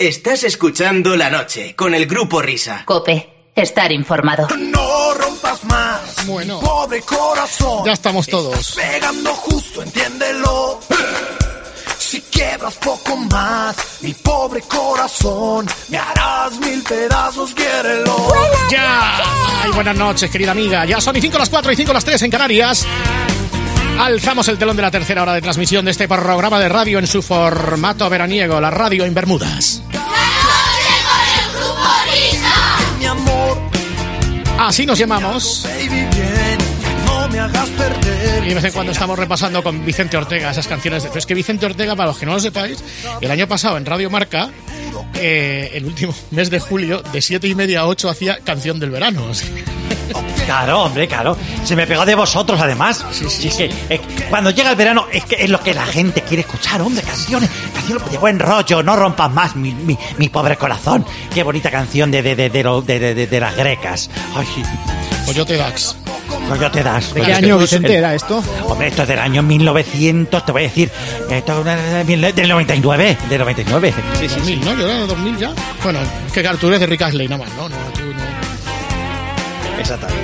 Estás escuchando La Noche con el Grupo Risa. COPE. Estar informado. No rompas más, bueno, pobre corazón. Ya estamos todos. Estás pegando justo, entiéndelo. Si quiebras poco más, mi pobre corazón, me harás 1000 pedazos, quiérelo. ¡Ya! ¡Ay, buenas noches, querida amiga! Ya son y 5 las 4 y 5 las 3 en Canarias. Alzamos el telón de la tercera hora de transmisión de este programa de radio en su formato veraniego, la radio en Bermudas. ¡La noche con el Grupo Risa! Mi amor, así nos llamamos. baby, bien, no me hagas perder. Y de vez en cuando estamos repasando con Vicente Ortega esas canciones. Pero es que Vicente Ortega, para los que no lo sepáis, el año pasado en Radio Marca, el último mes de julio, de 7:30 a 8 hacía Canción del Verano. Así. Claro, hombre, claro. Se me pegó de vosotros, además. Sí, es que cuando llega el verano es que es lo que la gente quiere escuchar, hombre. Canciones de buen rollo. No rompas más mi pobre corazón. Qué bonita canción de las grecas. Ay, Coyote Dax. Coyote Dax. ¿De qué año, Vicente, era esto? Hombre, esto es del año 1900, te voy a decir. Esto es del 99. Del 99. Sí, 2000, ¿no? Yo era de 2000 ya. Bueno, es que tú eres de Rick Astley nada más, ¿no? Tú no. Exactamente.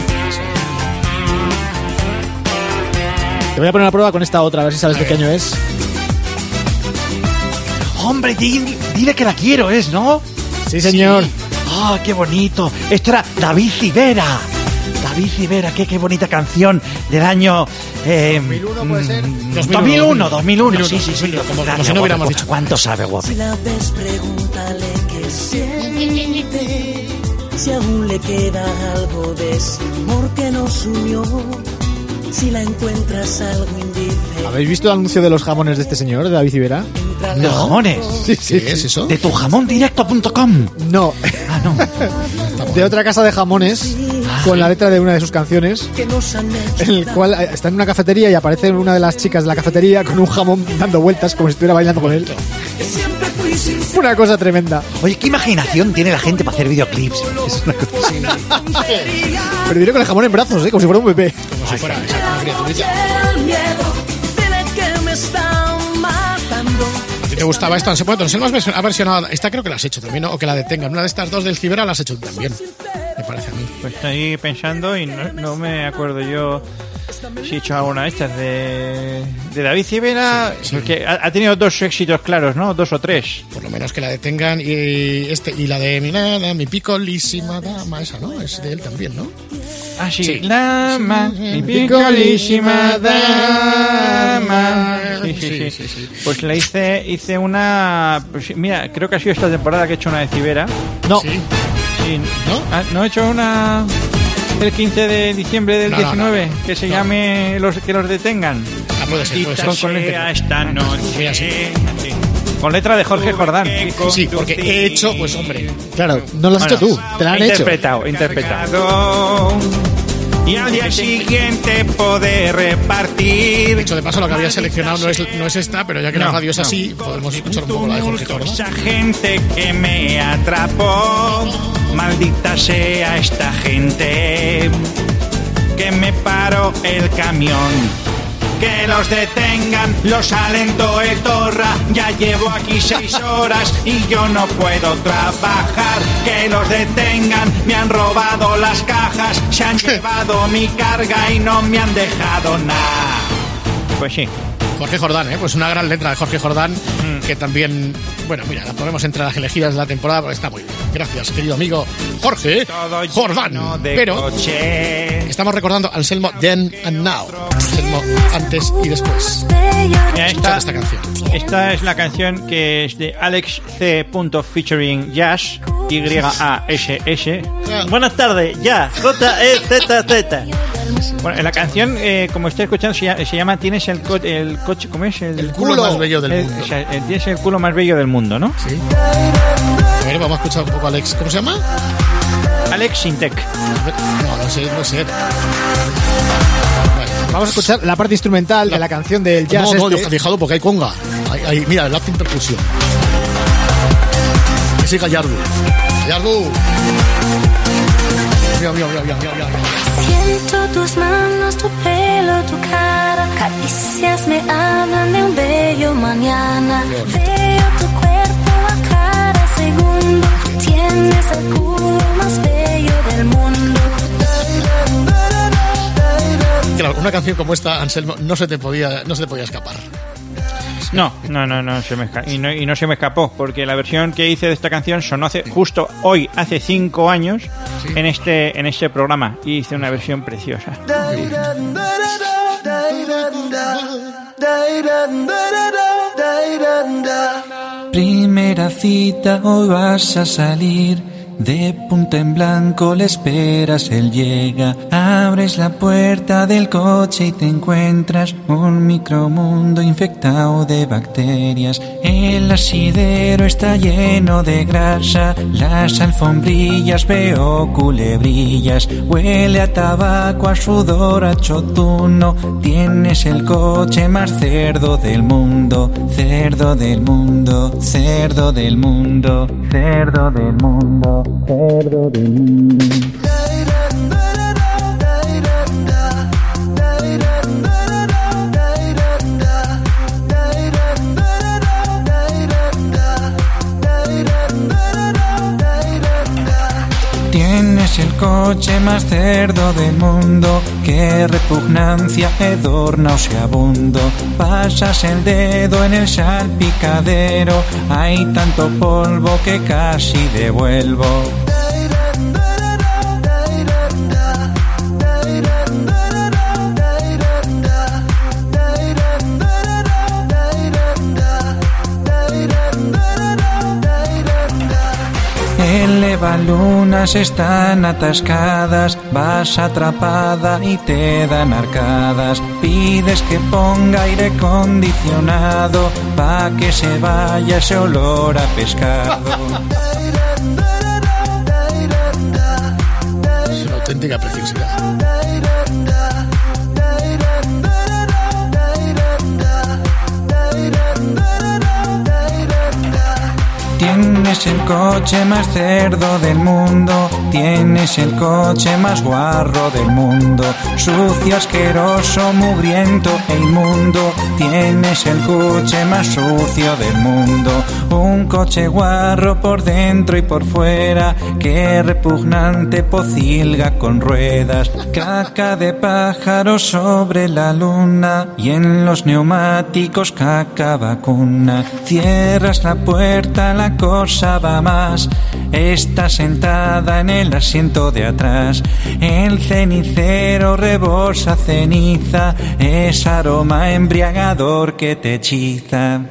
Te voy a poner a prueba con esta otra, a ver si sabes de qué año es. Hombre, dile que la quiero, ¿no? Sí, señor. Sí. ¡Ah, qué bonito! Esto era David Civera. David Civera, qué bonita canción del año... 2001 puede ser. 2001. Sí. Como si no hubiéramos dicho. ¿Cuánto sabe, guapo? Si la ves, pregúntale qué siente. Si aún le queda algo de ese amor que nos unió. Si la encuentras algo indiferente. ¿Habéis visto el anuncio de los jamones de este señor, de David Civera? ¿Los jamones? Sí. ¿Qué es eso? ¿De tujamondirecto.com? No. Ah, no. De otra casa de jamones, con la letra de una de sus canciones, en el cual está en una cafetería y aparece una de las chicas de la cafetería con un jamón dando vueltas como si estuviera bailando con él. Una cosa tremenda. Oye, ¿qué imaginación tiene la gente para hacer videoclips? Es una cosa... Pero diré con el jamón en brazos, como si fuera un bebé. Como si fuera una criaturita. ¿A ti te gustaba esto? Bueno, Anselmo ha versionado. Esta creo que la has hecho también, ¿no? O que la detengan. Una de estas dos del Cibera la has hecho también, me parece a mí. Pues estoy pensando y no me acuerdo yo si he hecho alguna de estas de David Civera, sí. Porque ha tenido dos éxitos claros, ¿no? 2 o 3. Por lo menos que la detengan y la de mi nada, mi picolísima dama, esa, ¿no? Es de él también, ¿no? Ah, sí. Sí. Dama, mi picolísima dama. Sí. Pues la hice una... Pues, mira, creo que ha sido esta temporada que he hecho una de Civera. No. Sí. Sí. ¿No? ¿No he hecho una el 15 de diciembre del 19? No. Que se llame que los detengan. Ah, puede ser. Con letra. Esta noche. Sí. Con letra de Jorge Jordán. Sí, porque he hecho, pues hombre. Claro, no lo has hecho tú, te la han hecho. Interpretado. Y al día siguiente poder repartir. De hecho, de paso, lo que había seleccionado no es esta, pero ya que la radio es así, podemos escuchar un poco la de Jorge Jordán. Esa gente que me atrapó, maldita sea esta gente que me paró el camión. Que los detengan, los alento de torra. Ya llevo aquí 6 horas y yo no puedo trabajar. Que los detengan, me han robado las cajas, se han llevado mi carga y no me han dejado nada. Pues sí. Jorge Jordán, pues una gran letra de Jorge Jordán, que también, bueno, mira, la ponemos entre las elegidas de la temporada porque está muy bien. Gracias, querido amigo Jorge Jordán. Pero estamos recordando Anselmo Then and Now. Anselmo antes y después. Mira, esta canción. Esta es la canción que es de Alex C. featuring Jazz, YASS. Buenas tardes, Jazz, JEZZ. Bueno, la canción, como estoy escuchando, se llama Tienes el coche, ¿cómo es? El culo más bello del mundo. Tienes el culo más bello del mundo, ¿no? Sí. A ver, vamos a escuchar un poco a Alex. ¿Cómo se llama? Alex Sintek. No sé. Vale. Vamos a escuchar la parte instrumental de la canción del jazz. No, fijado porque hay conga. Mira, el acting percusión. Ese Gallardo. Mira. Siento tus manos, tu pelo, tu cara, caricias me hablan de un bello mañana. Veo tu cuerpo, la cara una canción como esta, Anselmo, no se te podía escapar. No se me y no se me escapó, porque la versión que hice de esta canción sonó justo hoy, hace 5 años, sí, en este programa, y hice una versión preciosa. Primera cita, hoy vas a salir. De punto en blanco le esperas, él llega. Abres la puerta del coche y te encuentras un micromundo infectado de bacterias. El asidero está lleno de grasa, las alfombrillas veo culebrillas. Huele a tabaco, a sudor, a chotuno. Tienes el coche más cerdo del mundo. Cerdo del mundo, cerdo del mundo, cerdo del mundo. Cerdo del mundo. Tienes el coche más cerdo del mundo. Qué repugnancia, hedor nauseabundo. Pasas el dedo en el salpicadero. Hay tanto polvo que casi devuelvo. Eleva lunas están atascadas, vas atrapada y te dan arcadas. Pides que ponga aire acondicionado pa' que se vaya ese olor a pescado. Es una auténtica preciosidad. Tienes el coche más cerdo del mundo. Tienes el coche más guarro del mundo. Sucio, asqueroso, mugriento e inmundo. Tienes el coche más sucio del mundo. Un coche guarro por dentro y por fuera. Qué repugnante pocilga con ruedas. Caca de pájaro sobre la luna. Y en los neumáticos caca vacuna. Cierras la puerta, la cosa va más. Está sentada en el asiento de atrás. El cenicero rebosa ceniza. Es aroma embriagador que te hechiza.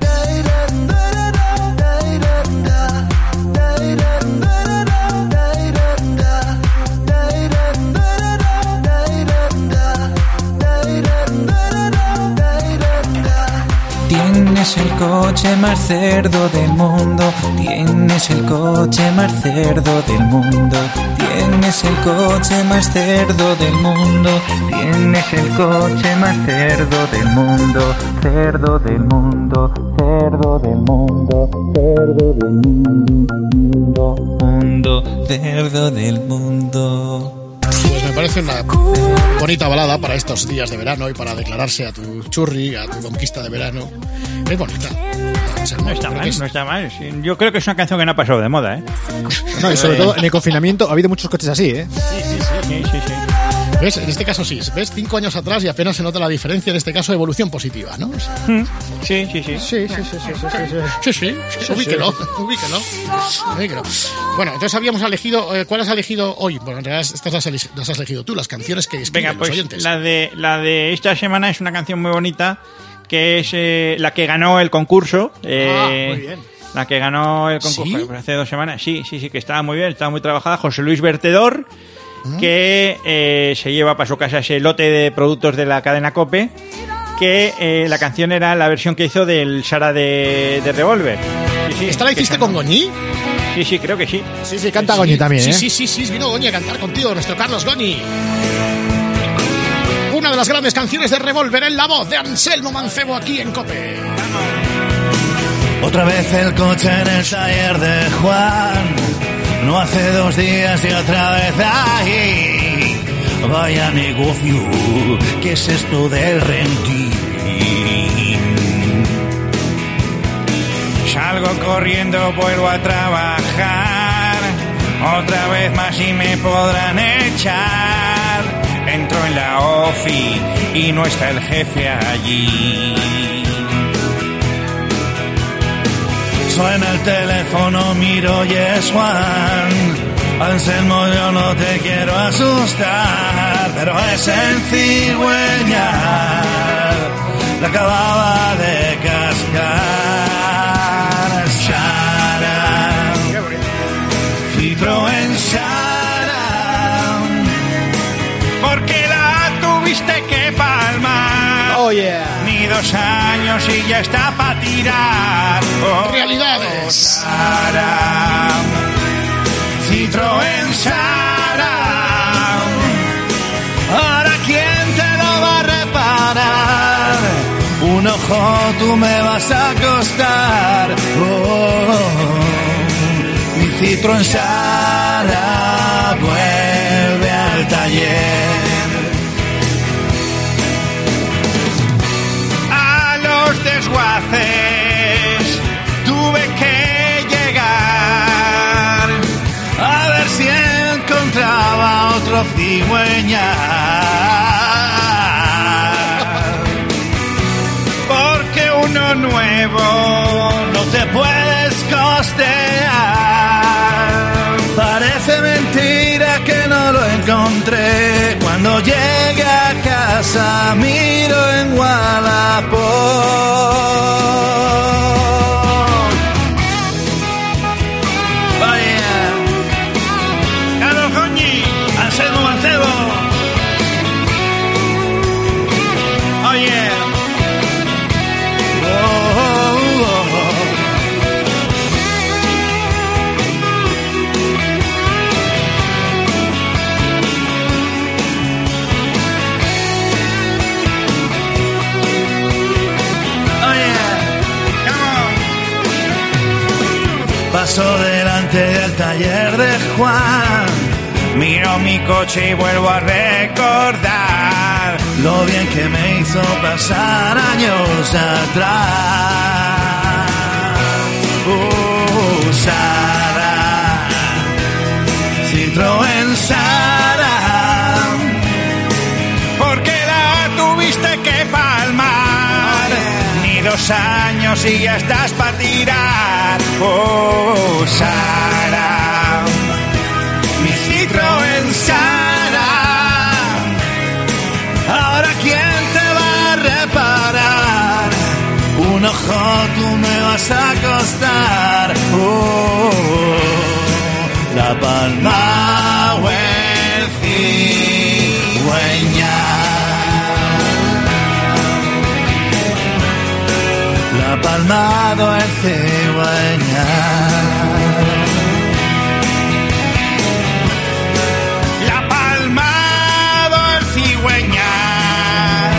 Tienes el coche más cerdo del mundo. Tienes el coche más cerdo del mundo. Tienes el coche más cerdo del mundo. Tienes el coche más cerdo del mundo. Cerdo del mundo, cerdo del mundo, cerdo del mundo, mundo, cerdo del mundo. Pues me parece una bonita balada para estos días de verano y para declararse a tu churri, a tu conquista de verano. Es bonita. No está mal, no está mal. Yo creo que es una canción que no ha pasado de moda, ¿eh? No, y sobre todo en el confinamiento ha habido muchos coches así, ¿eh? Sí. ¿Ves? En este caso sí. ¿Ves? 5 años atrás y apenas se nota la diferencia, en este caso evolución positiva, ¿no? Sí. Ubíquelo. Bueno, entonces habíamos elegido... ¿Cuál has elegido hoy? Bueno, en realidad estas las has elegido tú, las canciones que escriben los oyentes. La de esta semana es una canción muy bonita, que es la que ganó el concurso. Muy bien. La que ganó el concurso ¿Sí? hace 2 semanas. Sí, que estaba muy bien, estaba muy trabajada. José Luis Vertedor, que se lleva para su casa ese lote de productos de la cadena COPE, que la canción era la versión que hizo del Sara de Revolver. Sí, ¿Esta la hiciste con Goñi? Sí, creo que sí. Sí, canta Goñi también, ¿eh? Sí, vino Goñi a cantar contigo, nuestro Carlos Goñi. Una de las grandes canciones de Revolver en la voz de Anselmo Mancebo aquí en COPE. Otra vez el coche en el taller de Juan. No hace 2 días y otra vez ahí. Vaya negocio, ¿qué es esto del renting? Salgo corriendo, vuelvo a trabajar. Otra vez más y me podrán echar. Entro en la ofi y no está el jefe allí. Suena el teléfono, miro y es Juan. Anselmo, yo no te quiero asustar, pero es el cigüeñal, la acababa de cascar. Sharan, Citroën Sharan, porque la tuviste que palmar. Oh yeah. Ni 2 años y ya está para tirar. Oh, Realidades. Citroën Sharan. Ahora quién te lo va a reparar, un ojo tú me vas a costar. Mi Citroën Sharan vuelve al taller. A los desguaces tuve que llegar A ver si encontraba otro cigüeñal, porque uno nuevo no te puedes costear. Parece mentira que no lo encontré. Cuando llegue a casa miro en Wallapop. Carlos Goñi, Anselmo Mancebo. oye, Paso delante del taller de Juan, miro mi coche y vuelvo a recordar lo bien que me hizo pasar años atrás. Sara, Citroën Sharan, porque la tuviste que palmar. Ni 2 años y ya estás para tirar. Oh, Sara, mi Citroën Sharan. ahora quién te va a reparar, un ojo tú me vas a costar. La palma o el cigüeñal, la palmado el cigüeñal. La palmado el cigüeñal.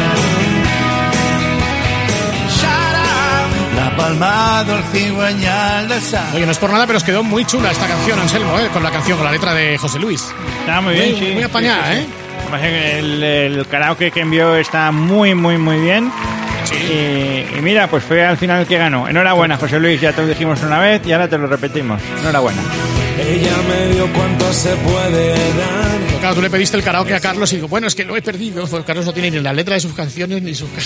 La palmado el cigüeñal de San. Oye, no es por nada, pero os quedó muy chula esta canción, Anselmo, con la letra de José Luis. Está muy bien, sí. Muy apañada, sí. El karaoke que envió está muy, muy, muy bien. Sí. Y mira, pues fue al final el que ganó. Enhorabuena, José Luis, ya te lo dijimos una vez y ahora te lo repetimos. Enhorabuena. Ella me dio cuánto se puede dar. Claro, tú le pediste el karaoke a Carlos y digo, bueno, es que lo he perdido. Pues Carlos no tiene ni la letra de sus canciones ni sus...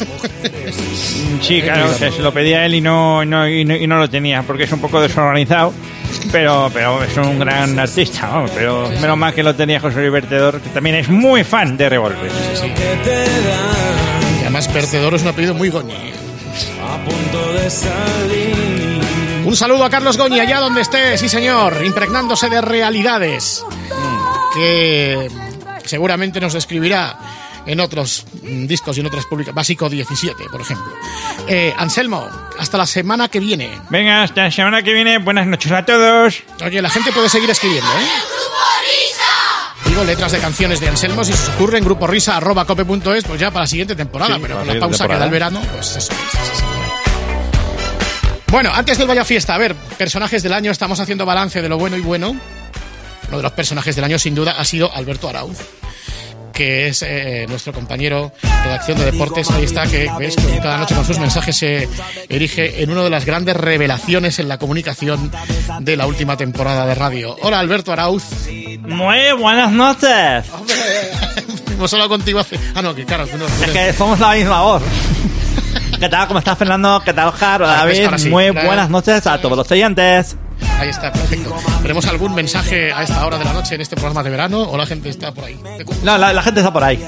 Sí, claro, o sea, se lo pedía a él y no lo tenía, porque es un poco desorganizado, pero es un gran artista, vamos, pero menos mal que lo tenía José Luis Vertedor, que también es muy fan de Revolver. Sí. Y además Vertedor es un apellido muy Goñi. A punto de salir. Un saludo a Carlos Goñi, allá donde esté, sí señor, impregnándose de realidades, que seguramente nos describirá en otros discos y en otras publicaciones. Básico 17, por ejemplo. Anselmo, hasta la semana que viene. Venga, hasta la semana que viene. Buenas noches a todos. Oye, la gente puede seguir escribiendo, ¿eh? Digo, letras de canciones de Anselmo, si se os ocurre en gruporisa@cope.es, pues ya para la siguiente temporada, sí, pero con la pausa que da el verano, pues eso es. Bueno, antes del Vaya Fiesta, a ver, personajes del año, estamos haciendo balance de lo bueno y bueno. Uno de los personajes del año, sin duda, ha sido Alberto Arauz, que es nuestro compañero de redacción de deportes. Ahí está, que ves que cada noche con sus mensajes se erige en una de las grandes revelaciones en la comunicación de la última temporada de radio. Hola, Alberto Arauz. Muy buenas noches. Hemos hablado contigo hace... Ah, no, que claro. Tú no, es que somos la misma voz. ¿Qué tal? ¿Cómo estás, Fernando? ¿Qué tal, Oscar? Hola, David. Sí, muy buenas noches a todos los oyentes. Ahí está, perfecto. ¿Tenemos algún mensaje a esta hora de la noche en este programa de verano o la gente está por ahí? No, la gente está por ahí.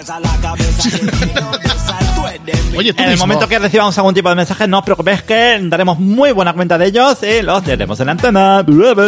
Oye, en el momento que recibamos algún tipo de mensaje, no os preocupéis que daremos muy buena cuenta de ellos y los tenemos en la antena.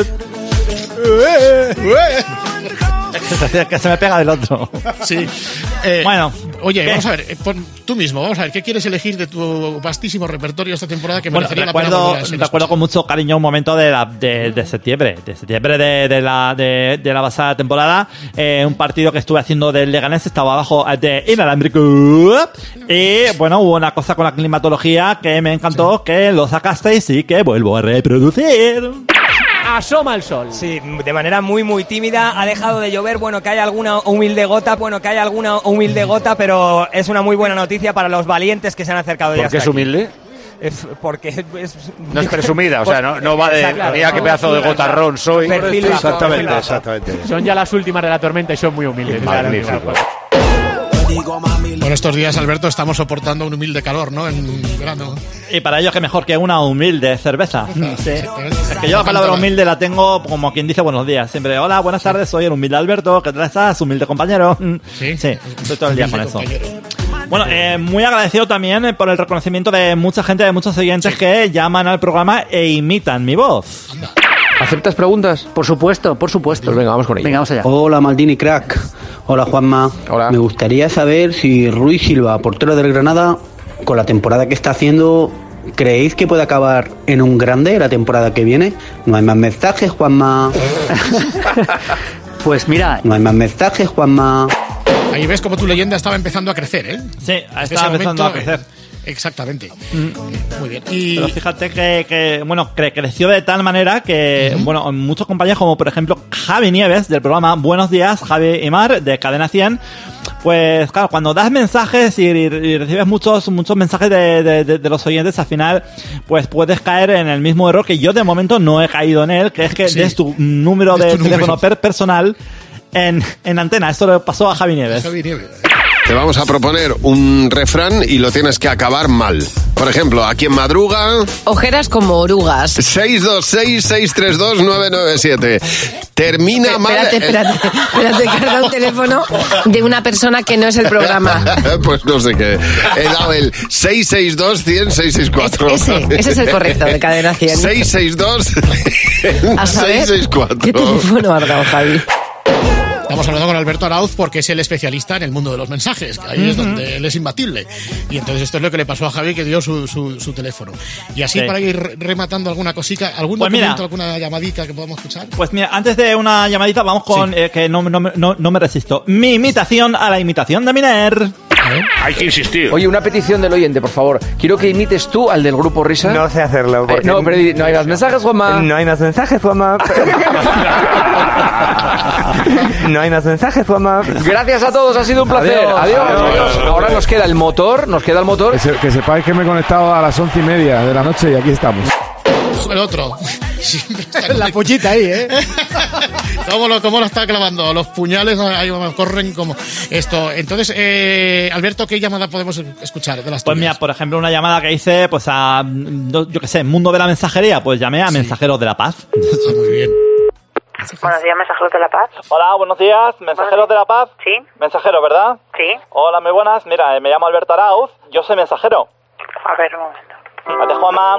Que se me pega del otro. Sí. Bueno. Oye, ¿qué? vamos a ver, tú mismo, vamos a ver, ¿qué quieres elegir de tu vastísimo repertorio esta temporada que merecería la pena volver a ser recuerdo con mucho cariño un momento de septiembre. De septiembre de la pasada temporada. Un partido que estuve haciendo del Leganés, estaba abajo de inalámbrico. Y bueno, hubo una cosa con la climatología que me encantó, que lo sacasteis y que vuelvo a reproducir. Asoma el sol. Sí, de manera muy tímida. Ha dejado de llover, bueno, que hay alguna humilde gota, pero es una muy buena noticia para los valientes que se han acercado ya. ¿Por qué es humilde? Porque no es presumida, o sea, no va de mira qué pedazo de gotarrón soy. Exactamente. Son ya las últimas de la tormenta y son muy humildes. Magnífico. Por estos días, Alberto, estamos soportando un humilde calor, ¿no? En verano. Y para ello, que mejor que una humilde cerveza. Sí. Es que yo la palabra humilde la tengo como quien dice buenos días. Siempre, hola, buenas tardes, soy el humilde Alberto. ¿Qué tal estás, humilde compañero? Sí, estoy todo el día con eso. Bueno, muy agradecido también por el reconocimiento de mucha gente, de muchos oyentes que llaman al programa e imitan mi voz. Anda. ¿Aceptas preguntas? Por supuesto. Pues venga, vamos con ello. Venga, vamos allá. Hola, Maldini Crack. Hola, Juanma. Hola. Me gustaría saber si Rui Silva, portero del Granada, con la temporada que está haciendo, ¿creéis que puede acabar en un grande la temporada que viene? No hay más mensajes, Juanma. Pues mira... No hay más mensajes, Juanma. Ahí ves como tu leyenda estaba empezando a crecer, ¿eh? Sí, estaba empezando a crecer. Exactamente. Muy bien. Pero fíjate que creció de tal manera que, bueno, muchos compañeros, como por ejemplo Javi Nieves, del programa Buenos Días, Javi y Mar, de Cadena 100, pues claro, cuando das mensajes y recibes muchos mensajes de los oyentes, al final, pues puedes caer en el mismo error que yo de momento no he caído en él, que es que des tu número de teléfono personal en antena. Esto le pasó a Javi Nieves. Te vamos a proponer un refrán y lo tienes que acabar mal. Por ejemplo, a quien madruga... Ojeras como orugas. 626-632-997. Termina mal... Espérate, carga un teléfono de una persona que no es el programa. Pues no sé qué. He dado el 662-100-664. Ese es el correcto, de Cadena 100. 662-664. ¿Qué teléfono has dado, Javi? Estamos hablando con Alberto Arauz porque es el especialista en el mundo de los mensajes, que ahí es donde él es imbatible. Y entonces esto es lo que le pasó a Javi, que dio su teléfono. Y así, para ir rematando alguna cosita, algún documento, alguna llamadita que podamos escuchar. Pues mira, antes de una llamadita vamos con que no me resisto. Mi imitación a la imitación de Miner. Hay que insistir. Oye, una petición del oyente, por favor. Quiero que imites tú al del grupo Risa. No sé hacerlo. No, pero no hay más mensajes, Juanma. No hay más mensajes, Juanma. No hay más mensajes, Juanma. Gracias a todos, ha sido un placer. Adiós. Ahora nos queda el motor. Que sepáis que me he conectado a las 11:30 de la noche y aquí estamos. El otro. La pollita ahí, ¿eh? ¿Cómo lo está clavando? Los puñales ahí corren como esto. Entonces, Alberto, ¿qué llamada podemos escuchar de las tuyas? Pues mira, por ejemplo, una llamada que hice, pues a, yo qué sé, Mundo de la Mensajería, pues llamé a Mensajeros de la Paz. Muy bien. Buenos días, Mensajeros de la Paz. Hola, buenos días, Mensajeros de la Paz. Sí. Mensajero, ¿verdad? Sí. Hola, muy buenas. Mira, me llamo Alberto Arauz, yo soy mensajero. A ver, un momento. Gracias, Juanma.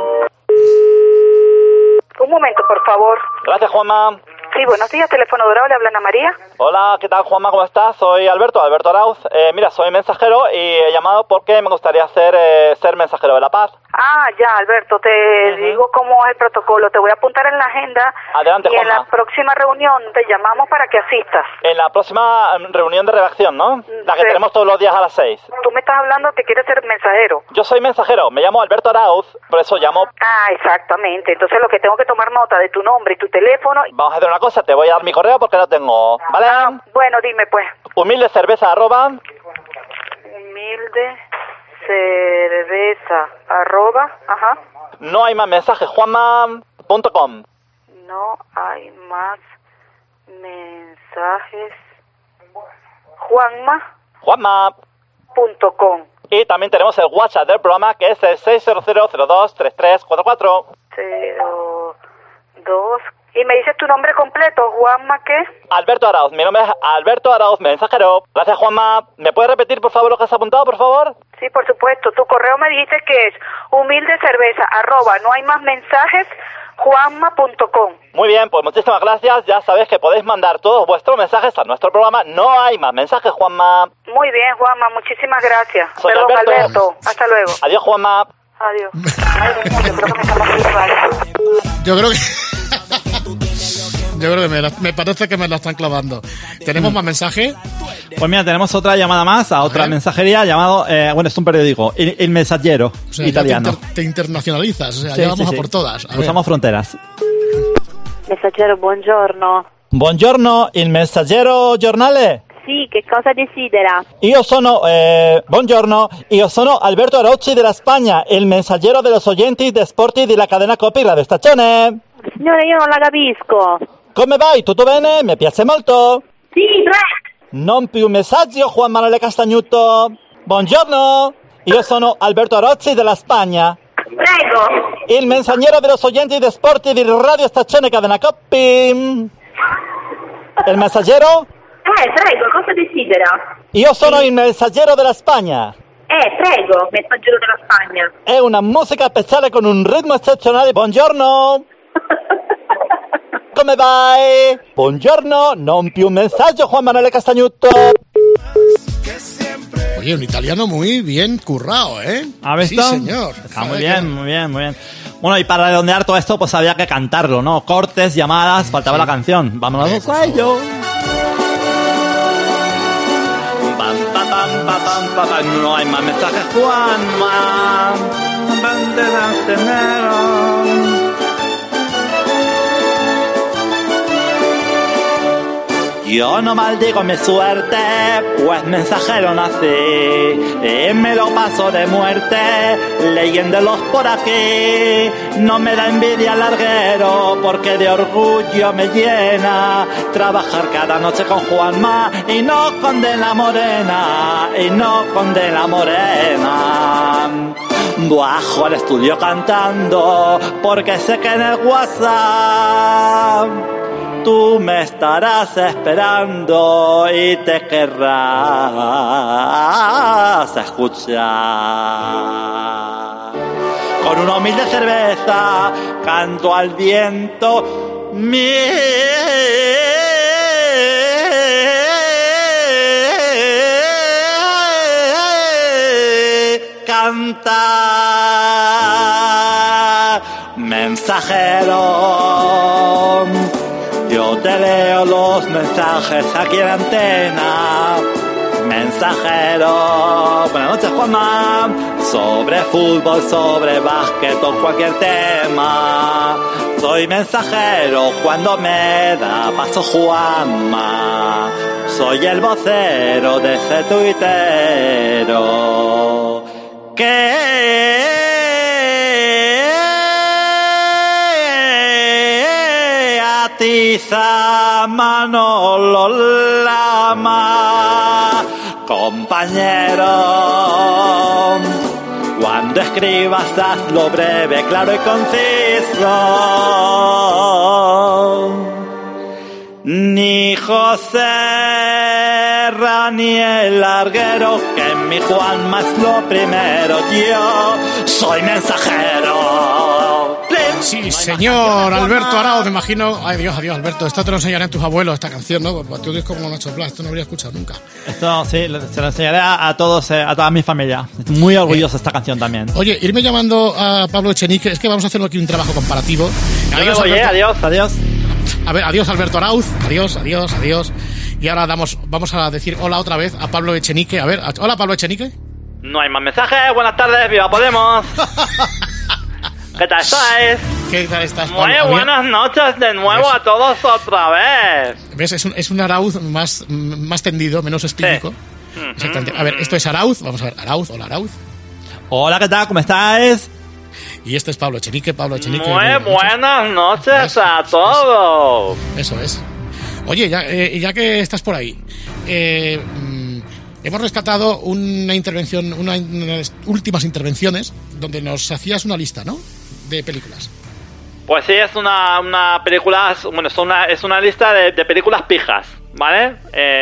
Un momento, por favor. Gracias, Juanma. Sí, buenos días, teléfono dorado, le habla Ana María. Hola, ¿qué tal, Juanma? ¿Cómo estás? Soy Alberto Arauz. Mira, soy mensajero y he llamado porque me gustaría ser mensajero de la paz. Ah, ya, Alberto, te digo cómo es el protocolo. Te voy a apuntar en la agenda. Adelante, y Juanma. en la próxima reunión te llamamos para que asistas. En la próxima reunión de redacción, ¿no? La que tenemos todos los días a las 6. Tú me estás hablando que quieres ser mensajero. Yo soy mensajero, me llamo Alberto Arauz, por eso llamo... Ah, exactamente. Entonces lo que tengo que tomar nota de tu nombre y tu teléfono... Vamos a hacer una cosa, te voy a dar mi correo porque no tengo, ¿vale? Ah, bueno, dime pues. humildecerveza@... Ajá. No hay más mensajes, Juanma.com. No hay más mensajes. Juanma. Juanma.com. Y también tenemos el WhatsApp del programa, que es el 600023344. 02. ¿Y me dices tu nombre completo? ¿Juanma qué? Alberto Arauz. Mi nombre es Alberto Arauz, mensajero. Gracias, Juanma. ¿Me puedes repetir, por favor, lo que has apuntado, por favor? Sí, por supuesto. Tu correo me dijiste que es humildecerveza@nohaymasmensajes Juanma.com. Muy bien, pues muchísimas gracias. Ya sabéis que podéis mandar todos vuestros mensajes a nuestro programa. No hay más mensajes, Juanma. Muy bien, Juanma, muchísimas gracias. Soy Perdón, Alberto. Hasta luego. Adiós, Juanma. Adiós. Ay, Dios mío, creo que me estamos clavando. Yo creo que me parece que me la están clavando. ¿Tenemos más mensaje? Pues mira, tenemos otra llamada más a otra mensajería llamado, bueno, es un periódico, El Messaggero, o sea, italiano. Te internacionalizas, o sea, Sí, ya vamos sí, a por todas. Cruzamos fronteras. Messaggero, buongiorno. Buongiorno, il Messaggero giornale? Sì, che cosa desidera? Io sono, buongiorno, io sono Alberto Arauzi della Spagna, il messaggero dello oyenti de sporti della cadena Coppi Radio Stazione. Signore, io non la capisco. Come vai? Tutto bene? Mi piace molto. Sì, prego. Non più messaggi, Juan Manuel Castagnuto. Buongiorno, io sono Alberto Arauzi della Spagna. Prego. Il mensaggero dello oyenti de sporti di Radio Stazione cadena Coppi. Il messaggero? Prego, cosa desidera? Io sono il messaggero della Spagna. Prego, messaggero della Spagna. È una musica speciale con un ritmo eccezionale. Buongiorno. Come vai? Buongiorno, non più un messaggio, Juan Manuel Castagnuto. Oye, un italiano muy bien currado, ¿eh? ¿Ha visto? Sí, señor. Está muy bien, muy bien, muy bien. Bueno, y para redondear todo esto, pues había que cantarlo, ¿no? Cortes, llamadas, faltaba la canción. Vámonos a ello. No hay más mensajes, Juanma. Yo no maldigo mi suerte, pues mensajero nací y me lo paso de muerte leyéndolos por aquí. No me da envidia larguero porque de orgullo me llena trabajar cada noche con Juanma y no con De la Morena, y no con De la Morena. Bajo al estudio cantando porque sé que en el WhatsApp tú me estarás esperando y te querrás escuchar. Con una humilde cerveza canto al viento mi cantar. Mensajero, yo te leo los mensajes aquí en antena. Mensajero, buenas noches, Juanma. Sobre fútbol, sobre básquet o cualquier tema. Soy mensajero cuando me da paso Juanma. Soy el vocero de ese tuitero que atiza Manolo Lama. Compañero, cuando escribas hazlo breve, claro y conciso. Ni José ni el larguero, que en mi Juanma es lo primero. Yo soy mensajero. Sí, señor Alberto Arao, me imagino. Ay, Dios, adiós, Alberto. Esto te lo enseñarán tus abuelos, esta canción, ¿no? Pues tú eres como Nacho Blas, esto no habría escuchado nunca. Esto sí, se lo enseñaré a todos, a toda mi familia. Estoy muy orgulloso de esta canción también. Oye, irme llamando a Pablo Echenique, es que vamos a hacer aquí un trabajo comparativo. Adiós, adiós. A ver, adiós Alberto Arauz, adiós. Y ahora vamos a decir hola otra vez a Pablo Echenique. A ver, hola Pablo Echenique. No hay más mensajes, buenas tardes, viva Podemos. ¿Qué tal estáis? ¿Qué tal estás, Pablo? Muy buenas noches de nuevo a todos otra vez. ¿Ves? Es un Arauz más tendido, menos espírico. Sí. Exactamente. A ver, esto es Arauz, vamos a ver, Arauz, hola Arauz. Hola, ¿qué tal? ¿Cómo estáis? Y este es Pablo Echenique. Muy buenas noches a todos. Eso es. Oye, ya que estás por ahí, hemos rescatado una intervención, una de las últimas intervenciones, donde nos hacías una lista, ¿no?, de películas. Pues sí, es una película, bueno, es una lista de películas pijas, ¿vale?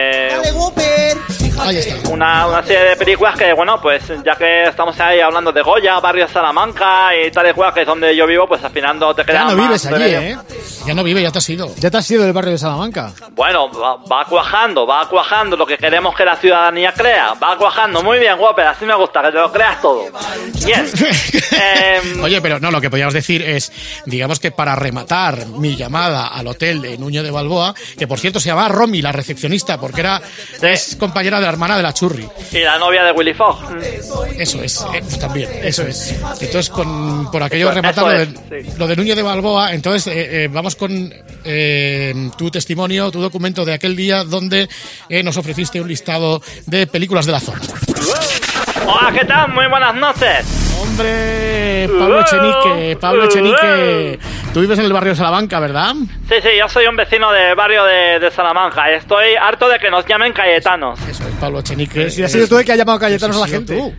Ahí está. Una serie de películas que, bueno, pues ya que estamos ahí hablando de Goya, barrio Salamanca y tal y cual, que es donde yo vivo, pues al final no te queda. Ya no vives allí, ¿eh? Ya no vive, ya te has ido. Ya te has ido del barrio de Salamanca. Bueno, va cuajando lo que queremos que la ciudadanía crea. Va cuajando, muy bien, Whopper, así me gusta, que te lo creas todo. Bien. Oye, pero no, lo que podríamos decir es, digamos que para rematar mi llamada al hotel de Núñez de Balboa, que por cierto se llamaba Romy, la recepcionista, porque es compañera de la hermana de la Churri. Y la novia de Willy Fogg. Eso es, también, eso es. Entonces, por aquello de rematar lo de Núñez de Balboa, entonces vamos con tu testimonio, tu documento de aquel día donde nos ofreciste un listado de películas de la zona. Hola, ¿qué tal? Muy buenas noches. Hombre, Pablo Echenique. Tú vives en el barrio de Salamanca, ¿verdad? Sí, yo soy un vecino del barrio de Salamanca. Estoy harto de que nos llamen Cayetanos. Eso es, Pablo Echenique. Si has sido tú el que ha llamado Cayetanos a la gente. Tú.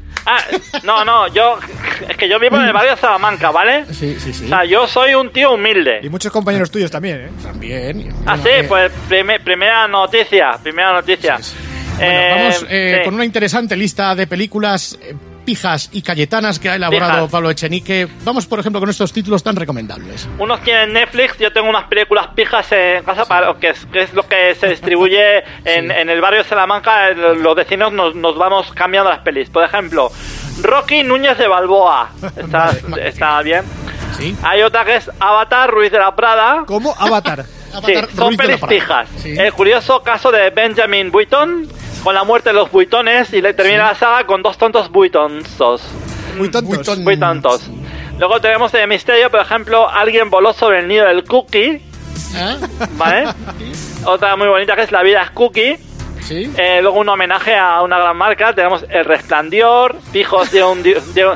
No, es que yo vivo en el barrio de Salamanca, ¿vale? Sí. O sea, yo soy un tío humilde. Y muchos compañeros tuyos también, ¿eh? También. Pues primera noticia. Sí. Bueno, vamos con una interesante lista de películas pijas y cayetanas que ha elaborado Pablo Echenique. Vamos, por ejemplo, con estos títulos tan recomendables. Unos tienen Netflix, yo tengo unas películas pijas en casa, que es lo que se distribuye en el barrio de Salamanca. Los vecinos nos vamos cambiando las pelis. Por ejemplo, Rocky Núñez de Balboa. Está bien. ¿Sí? Hay otra que es Avatar, Ruiz de la Prada. ¿Cómo? Avatar. Sí, son pelis pijas. Sí. El curioso caso de Benjamin Button, con la muerte de los buitones, y le termina la saga con dos tontos buitonzos. Muy tontos. Muy tontos. Luego tenemos de misterio, por ejemplo, Alguien voló sobre el nido del Cookie. ¿Vale? Otra muy bonita que es La vida es Cookie. ¿Sí? Luego un homenaje a una gran marca. Tenemos El Resplandor, Pijos de un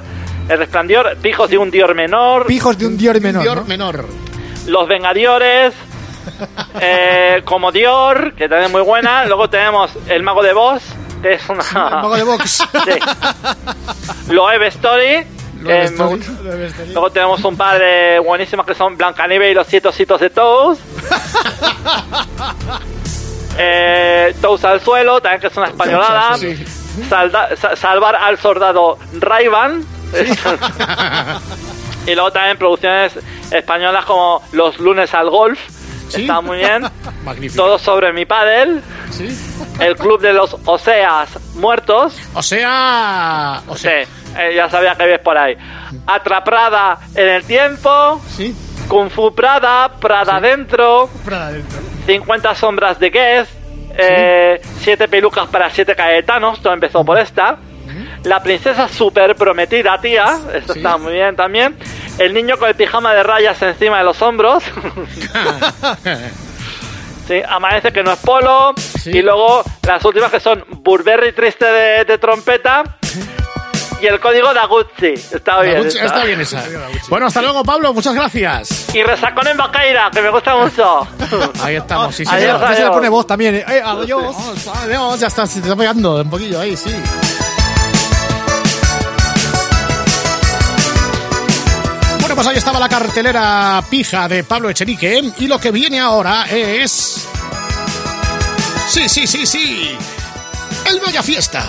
Dior menor. Pijos de un Dior menor. Menor. Los Vengadores. Como Dior, que también es muy buena. Luego tenemos El Mago de Voz, que es una... El Mago de Vox. Sí. Loewe Story. Luego tenemos un par de buenísimas que son Blancanieves y los 7 ositos de Toes. Toes al suelo, también que es una españolada. Sí. Salvar al soldado Ray-Ban. Sí. Y luego también producciones españolas como Los lunes al golf. ¿Sí? Está muy bien. Magnífico. Todo sobre mi pádel. ¿Sí? El club de los Oseas muertos. Sí, ya sabía que ves por ahí. Atrapada en el tiempo. Sí. Kung Fu Prada, Prada dentro. 50 sombras de Guest. 7 pelucas para 7 cayetanos. Todo empezó por esta. La princesa super prometida, tía. Esto está muy bien también. El niño con el pijama de rayas encima de los hombros. Sí, Amanece que no es polo. Sí. Y luego las últimas que son Burberry triste de trompeta. Y el código da Gucci. Está bien. Está bien esa. Bueno, hasta luego, Pablo. Muchas gracias. Y Resacón en Bacaira, que me gusta mucho. Ahí estamos. Sí, adiós, se le pone voz también. Adiós. Adiós. Ya está. Se te está pegando un poquillo ahí, sí. Bueno, pues ahí estaba la cartelera pija de Pablo Echenique. Y lo que viene ahora es... Sí. El Vaya Fiesta.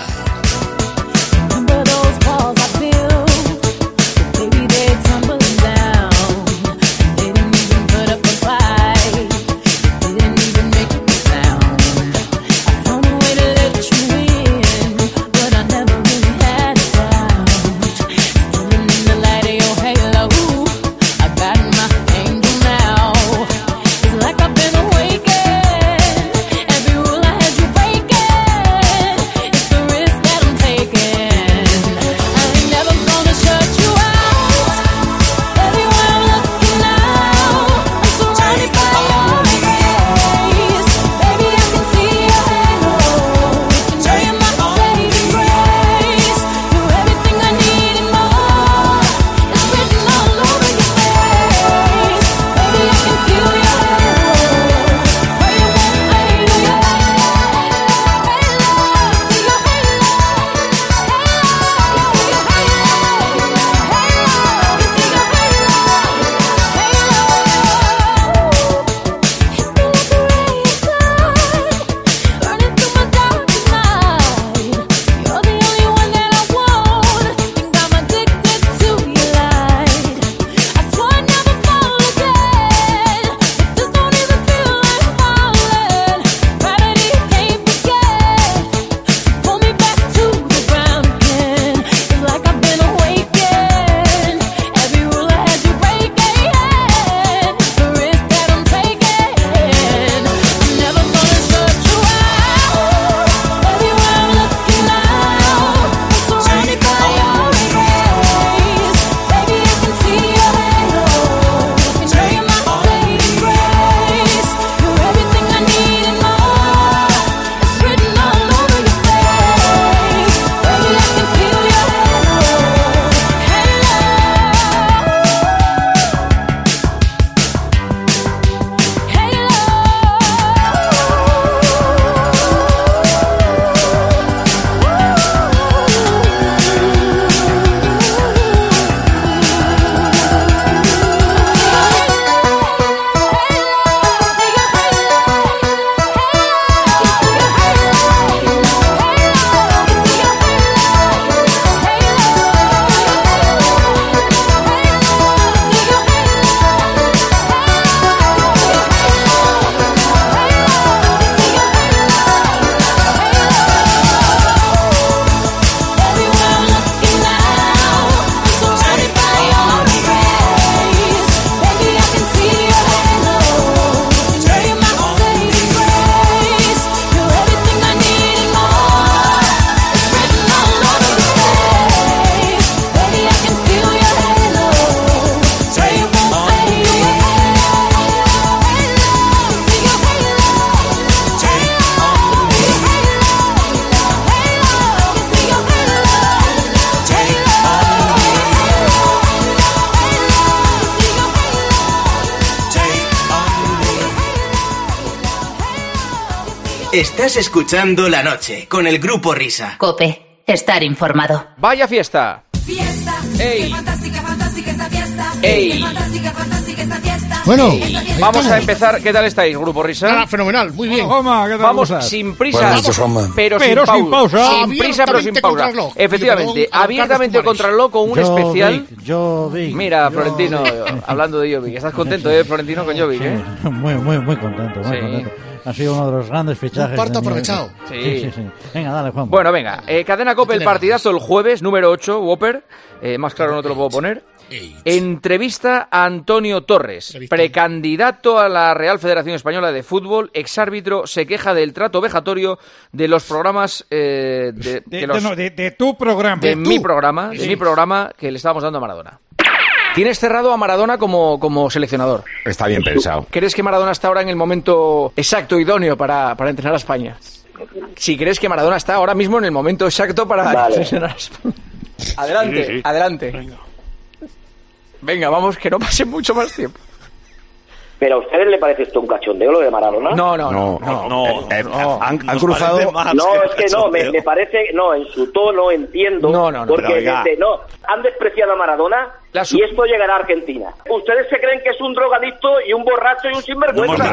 Estás escuchando La Noche con el Grupo Risa. COPE. Estar informado. Vaya fiesta. Fiesta. Ey. Qué fantástica, fantástica esta fiesta. Ey. Qué fantástica, fantástica esta fiesta. Bueno, Vamos a empezar. ¿Qué tal estáis, Grupo Risa? Fenomenal, muy bien. Vamos sin prisa, Buenas noches, Juanma. pero sin pausa. Sin prisa, pero sin pausa. Efectivamente, abiertamente contra el reloj con un especial. Jovic. Mira, Florentino, hablando de Jovic. ¿Estás contento, Florentino, con Jovic, Muy contento, muy contento. Ha sido uno de los grandes fichajes. Un parto de mi- aprovechado. Sí. Venga, dale, Juan. Bueno, venga. Cadena COPE, el partidazo el jueves, número 8, Whopper. Más claro no te lo puedo poner. Entrevista a Antonio Torres, precandidato a la Real Federación Española de Fútbol, exárbitro, se queja del trato vejatorio de los programas De tu programa. de mi programa que le estábamos dando a Maradona. Tienes cerrado a Maradona como seleccionador. Está bien pensado. ¿Crees que Maradona está ahora en el momento exacto, idóneo para entrenar a España? Si crees que Maradona está ahora mismo en el momento exacto para entrenar a España. Adelante, Sí. adelante. Venga, vamos, que no pase mucho más tiempo. ¿Pero a ustedes le parece esto un cachondeo lo de Maradona? No. Han cruzado. No, es que no, me parece, no, en su tono entiendo, porque pero oiga. dice, no, han despreciado a Maradona y esto llegará a Argentina. ¿Ustedes se creen que es un drogadicto y un borracho y un sinvergüenza?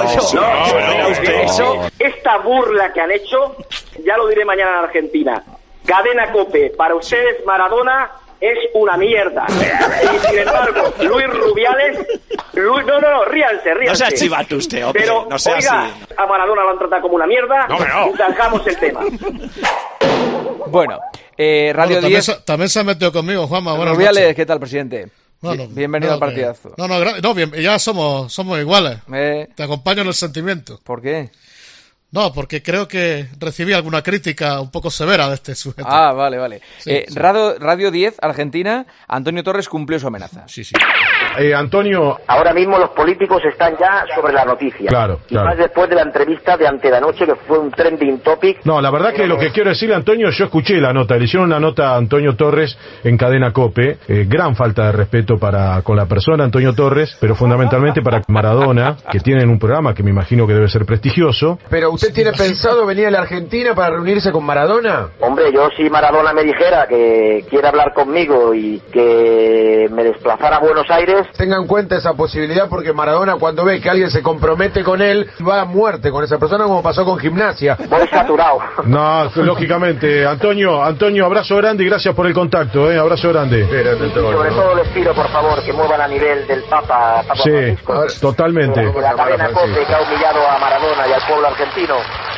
Esta burla que han hecho, ya lo diré mañana en Argentina. Cadena COPE, para ustedes Maradona es una mierda. Y sin embargo, Luis Rubiales... No, ríanse. No sea chivato usted, hombre. Pero, No sea oiga, así. a Maradona lo han tratado como una mierda y zanjamos el tema. Bueno, Radio Bueno, 10. también se ha metido conmigo, Juanma. Buenas Rubiales, noches. ¿qué tal, presidente? Bueno, Bienvenido al partidazo. Bien, ya somos iguales. Te acompaño en el sentimiento. ¿Por qué? No, porque creo que recibí alguna crítica un poco severa de este sujeto. Ah, vale. Sí. Radio 10, Argentina, Antonio Torres cumplió su amenaza. Sí. Antonio. Ahora mismo los políticos están ya sobre la noticia. Claro. Y más después de la entrevista de antenoche, que fue un trending topic. No, la verdad que lo que quiero decirle, Antonio, yo escuché la nota, le hicieron una nota a Antonio Torres en Cadena COPE, gran falta de respeto con la persona Antonio Torres, pero fundamentalmente para Maradona, que tienen un programa que me imagino que debe ser prestigioso. Pero usted tiene pensado venir a la Argentina para reunirse con Maradona. Hombre, yo si Maradona me dijera que quiere hablar conmigo y que me desplazara a Buenos Aires... Tenga en cuenta esa posibilidad porque Maradona cuando ve que alguien se compromete con él, va a muerte con esa persona como pasó con Gimnasia. Voy saturado. No, lógicamente. Antonio, abrazo grande y gracias por el contacto, abrazo grande. Y sobre todo les pido, por favor, que muevan a nivel del Papa Sí, Francisco. totalmente. La cadena COPE que ha humillado a Maradona y al pueblo argentino.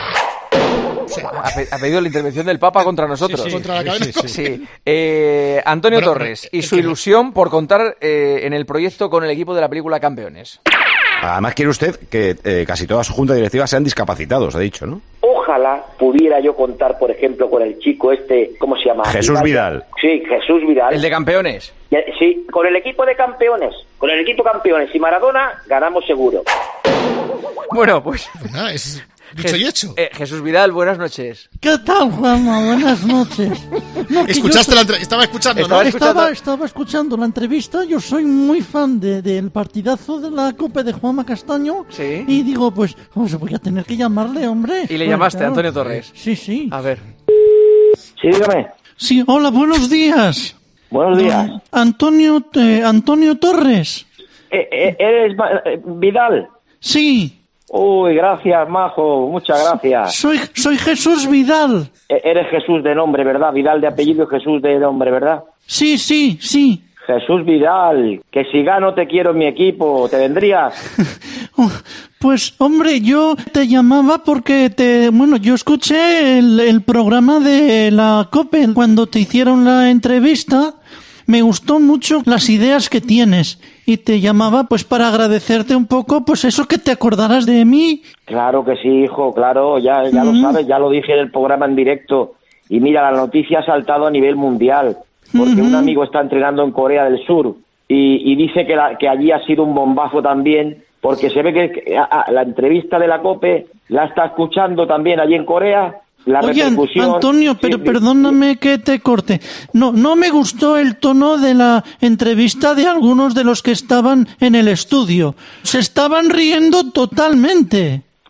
Ha pedido la intervención del Papa contra nosotros. Sí, contra la cadena. Sí. Antonio Torres y su ilusión por contar en el proyecto con el equipo de la película Campeones. Además quiere usted que casi toda su junta directiva sean discapacitados, ha dicho, ¿no? Ojalá pudiera yo contar, por ejemplo, con el chico ¿cómo se llama? Jesús Vidal. Sí, Jesús Vidal. El de Campeones. Sí, con el equipo de Campeones. Con el equipo Campeones y Maradona ganamos seguro. Bueno, pues... Dicho y hecho. Jesús Vidal, buenas noches. ¿Qué tal, Juanma? Buenas noches. ¿Escuchaste la entrevista? Estaba escuchando, ¿no? Estaba escuchando la entrevista. Yo soy muy fan del partidazo de la COPE de Juanma Castaño. Sí. Y digo, pues voy a tener que llamarle, hombre. Y le llamaste a Antonio Torres. Sí. A ver. Sí, dígame. Sí, hola, buenos días. Buenos días. Antonio Torres. ¿Eres Vidal? Sí. Uy, gracias, majo, muchas gracias. Soy Jesús Vidal. Eres Jesús de nombre, ¿verdad? Vidal de apellido y Jesús de nombre, ¿verdad? Sí. Jesús Vidal, que si gano te quiero en mi equipo, ¿te vendrías? Pues, hombre, yo te llamaba porque yo escuché el programa de la COPE cuando te hicieron la entrevista. Me gustó mucho las ideas que tienes y te llamaba pues para agradecerte un poco pues eso que te acordaras de mí. Claro que sí, hijo, claro, ya lo sabes, ya lo dije en el programa en directo. Y mira, la noticia ha saltado a nivel mundial porque un amigo está entrenando en Corea del Sur y dice que allí ha sido un bombazo también porque se ve que la entrevista de la COPE la está escuchando también allí en Corea. Oye, Antonio, pero perdóname que te corte. No me gustó el tono de la entrevista de algunos de los que estaban en el estudio. Se estaban riendo totalmente.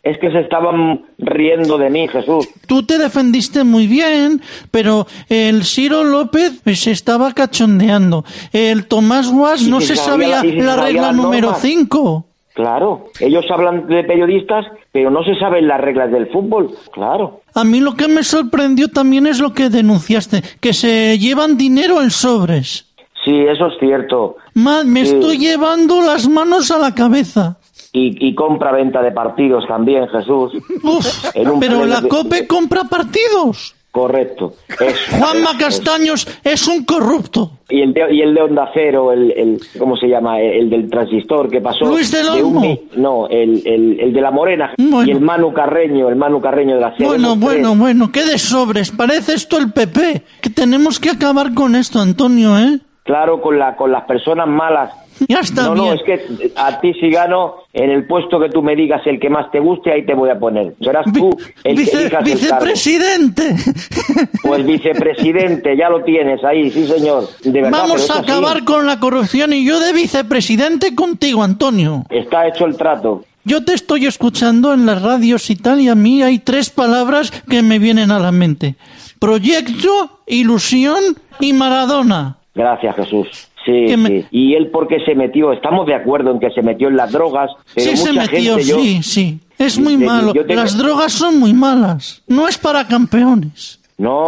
Es que se estaban riendo de mí, Jesús. Tú te defendiste muy bien, pero el Ciro López se estaba cachondeando. El Tomás Guas no se sabía la regla número 5. Claro, ellos hablan de periodistas, pero no se saben las reglas del fútbol, claro. A mí lo que me sorprendió también es lo que denunciaste, que se llevan dinero en sobres. Sí, eso es cierto. Me estoy llevando las manos a la cabeza. Y compra-venta de partidos también, Jesús. Uf, pero la COPE compra partidos. Correcto. Juanma Castaños es un corrupto. Y el de Onda Cero, ¿cómo se llama? El del transistor que pasó. Luis del Olmo. No, el de la Morena. Bueno. Y el Manu Carreño de la serie. Bueno, qué de sobres. Parece esto el PP. Que tenemos que acabar con esto, Antonio, ¿eh? Claro, con las personas malas. Ya está bien. No, es que a ti si gano, en el puesto que tú me digas el que más te guste, ahí te voy a poner. Serás tú el que elijas vicepresidente. El cargo. Pues vicepresidente, ya lo tienes ahí, sí señor. De verdad, vamos a acabar con la corrupción y yo de vicepresidente contigo, Antonio. Está hecho el trato. Yo te estoy escuchando en las radios y tal, y a mí hay 3 palabras que me vienen a la mente. Proyecto, ilusión y Maradona. Gracias, Jesús. Sí. ¿Y él por qué se metió? Estamos de acuerdo en que se metió en las drogas, pero sí, mucha se metió, gente... Sí. Es muy malo. Las drogas son muy malas. No es para campeones.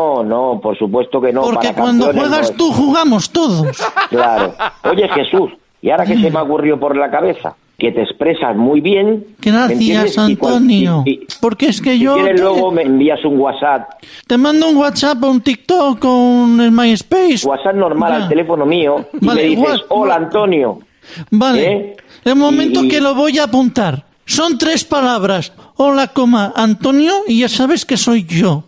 No, por supuesto que no. Porque para cuando juegas tú, jugamos todos. Claro. Oye, Jesús, ¿y ahora qué se me ocurrió por la cabeza? Que te expresas muy bien. Gracias, Antonio. Porque es que yo... Si quieres luego me envías un WhatsApp. Te mando un WhatsApp o un TikTok o un MySpace. WhatsApp normal al teléfono mío. Y me dices, hola, Antonio. Vale. El momento que lo voy a apuntar. Son 3 palabras. Hola, Antonio, y ya sabes que soy yo.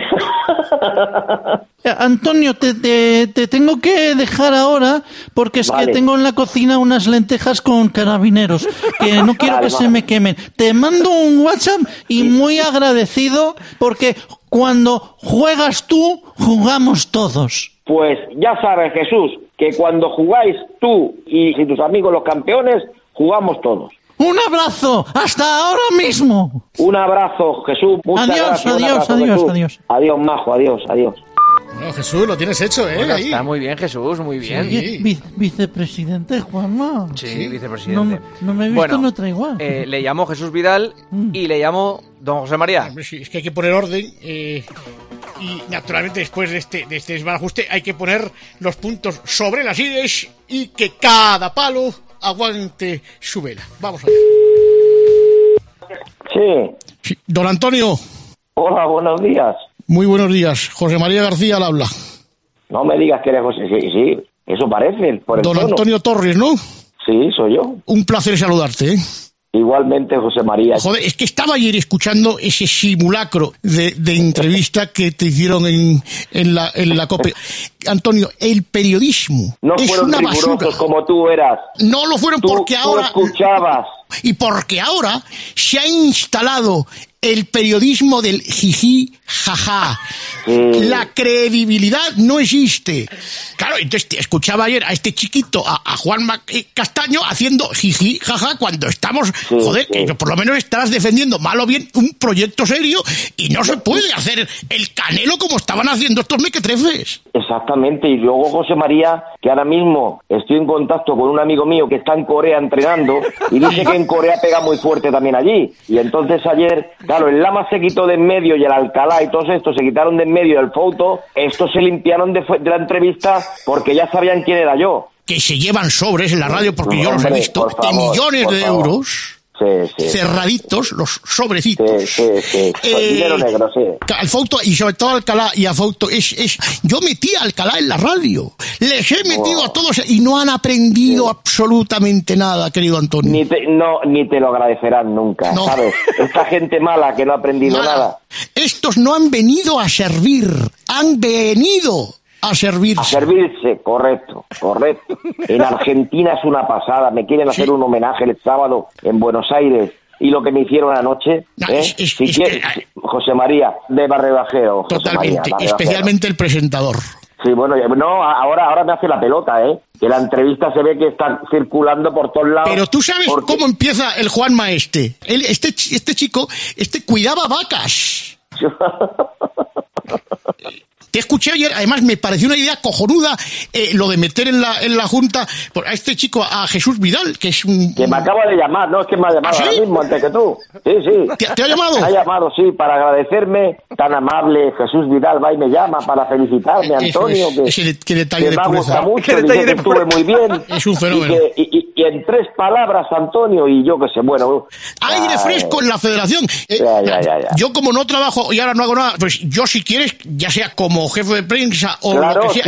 Antonio, te tengo que dejar ahora porque es que tengo en la cocina unas lentejas con carabineros que no quiero que se me quemen. Te mando un WhatsApp y muy agradecido porque cuando juegas tú, jugamos todos. Pues ya sabes, Jesús, que cuando jugáis tú y tus amigos los campeones, jugamos todos. ¡Un abrazo! ¡Hasta ahora mismo! Un abrazo, Jesús. Muchas gracias. Adiós. Adiós, majo, adiós. Bueno, Jesús, lo tienes hecho, ¿eh? Bueno, ahí. está muy bien, Jesús, muy bien. Sí. Vicepresidente, Juanma. Sí, vicepresidente. No me he visto en otra igual. Le llamó Jesús Vidal y le llamó don José María. Hombre, sí, es que hay que poner orden y naturalmente después de este desbarajuste hay que poner los puntos sobre las ies y que cada palo aguante su vela. Vamos a ver. Sí. Don Antonio. Hola, buenos días. Muy buenos días. José María García al habla. No me digas que eres José. Sí, eso parece. Por el Don tono. Antonio Torres, ¿no? Sí, soy yo. Un placer saludarte, ¿eh? Igualmente, José María. Joder, es que estaba ayer escuchando ese simulacro de entrevista que te hicieron en la COPE. Antonio, el periodismo no es fueron una basura. Como tú eras. No lo fueron porque ahora... Tú escuchabas. Y porque ahora se ha instalado el periodismo del jiji, jaja. La credibilidad no existe. Claro, entonces escuchaba ayer a este chiquito, a Juan Castaño, haciendo jiji, jaja, cuando estamos, que por lo menos estarás defendiendo mal o bien un proyecto serio y no se puede hacer el canelo como estaban haciendo estos mequetrefes. Exactamente, y luego José María, que ahora mismo estoy en contacto con un amigo mío que está en Corea entrenando y dice que en Corea pega muy fuerte también allí. Y entonces ayer, claro, el Lama se quitó de en medio y el Alcalá y todos estos se quitaron de en medio del foto. Estos se limpiaron de la entrevista porque ya sabían quién era yo. Que se llevan sobres en la radio, porque yo los he visto, de millones de euros. Cerraditos, los sobrecitos. Dinero negro, sí. Al Fouto, y sobre todo Alcalá y a Fouto, yo metí a Alcalá en la radio. Les he metido a todos y no han aprendido absolutamente nada, querido Antonio. Ni te lo agradecerán nunca, ¿sabes? Esta gente mala que no ha aprendido nada. Estos no han venido a servir, han venido a servirse. A servirse, correcto. En Argentina es una pasada. Me quieren hacer un homenaje el sábado en Buenos Aires. Y lo que me hicieron anoche, José María, de Barrebajero. Totalmente, especialmente el presentador. Sí, bueno, no, ahora me hace la pelota, que la entrevista se ve que está circulando por todos lados. Pero tú sabes cómo empieza el Juanma este. Este chico cuidaba vacas. Te escuché ayer, además me pareció una idea cojonuda lo de meter en la junta a este chico, a Jesús Vidal, que es un... Que me acaba de llamar, no, es que me ha llamado ahora mismo antes que tú. Sí. ¿Te ha llamado? Me ha llamado, sí, para agradecerme, tan amable. Jesús Vidal va y me llama para felicitarme, Antonio, qué detalle de me pureza. gusta mucho, dice que estuve muy bien. Es un fenómeno. Y en 3 palabras, Antonio, y yo qué sé, bueno... Aire fresco en la federación. Ya. Yo como no trabajo y ahora no hago nada, pues yo si quieres, ya sea como jefe de prensa o claro, lo que sea...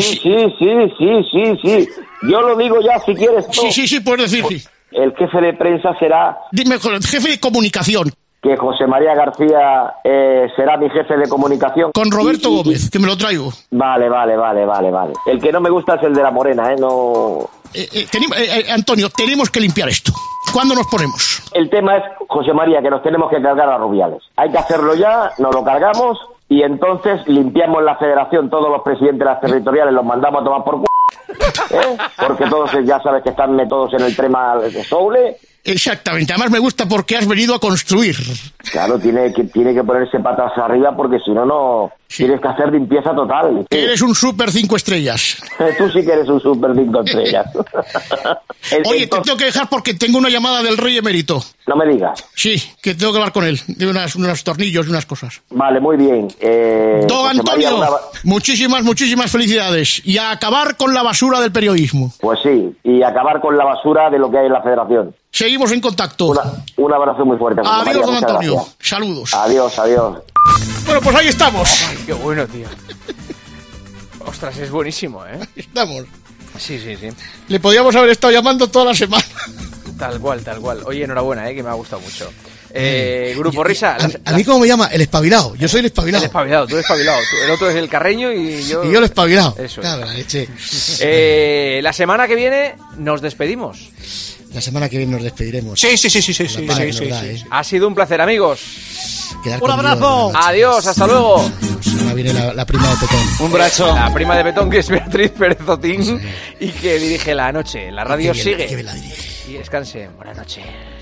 Sí. Yo lo digo ya si quieres tú. Sí, puedes decir, sí. El jefe de prensa será... Dime, jefe de comunicación. Que José María García será mi jefe de comunicación. Con Roberto Gómez, que me lo traigo. Vale. El que no me gusta es el de la morena, no... Antonio, tenemos que limpiar esto. ¿Cuándo nos ponemos? El tema es, José María, que nos tenemos que cargar a Rubiales. Hay que hacerlo ya, nos lo cargamos y entonces limpiamos la federación. Todos los presidentes de las territoriales los mandamos a tomar por porque todos ya sabes que están todos en el tema de Soule. Exactamente, además me gusta porque has venido a construir. Claro, tiene que ponerse patas arriba porque si no, tienes que hacer limpieza total. Sí. Eres un super 5 estrellas. Tú sí que eres un super 5 estrellas. Oye, te tengo que dejar porque tengo una llamada del rey emérito. No me digas. Sí, que tengo que hablar con él, de unos tornillos y unas cosas. Vale, muy bien. Don Antonio, muchísimas felicidades. Y a acabar con la basura del periodismo. Pues sí, y acabar con la basura de lo que hay en la federación. Seguimos en contacto. Un abrazo muy fuerte. Adiós, don Antonio. Gracias. Saludos. Adiós. Bueno, pues ahí estamos. Ay, qué bueno, tío. Ostras, es buenísimo, ¿eh? Estamos. Sí. Le podíamos haber estado llamando toda la semana. Tal cual. Oye, enhorabuena, que me ha gustado mucho. Grupo Risa. A mí, ¿cómo me llama? El espabilado. Yo soy el espabilado. El espabilado, tú eres espabilado. El otro es el carreño y yo... Y yo el espabilado. Eso. Claro, leche. La semana que viene nos despedimos. La semana que viene nos despediremos. Sí. Ha sido un placer, amigos. Un abrazo. Adiós, hasta luego. Ahora viene la prima de Petón. Un abrazo. La prima de Petón, que es Beatriz Pérez Otín y que dirige La Noche. La radio sigue. Qué bien la dirige. Y descanse. Buenas noches.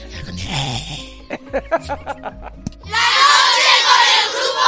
La Noche con el Grupo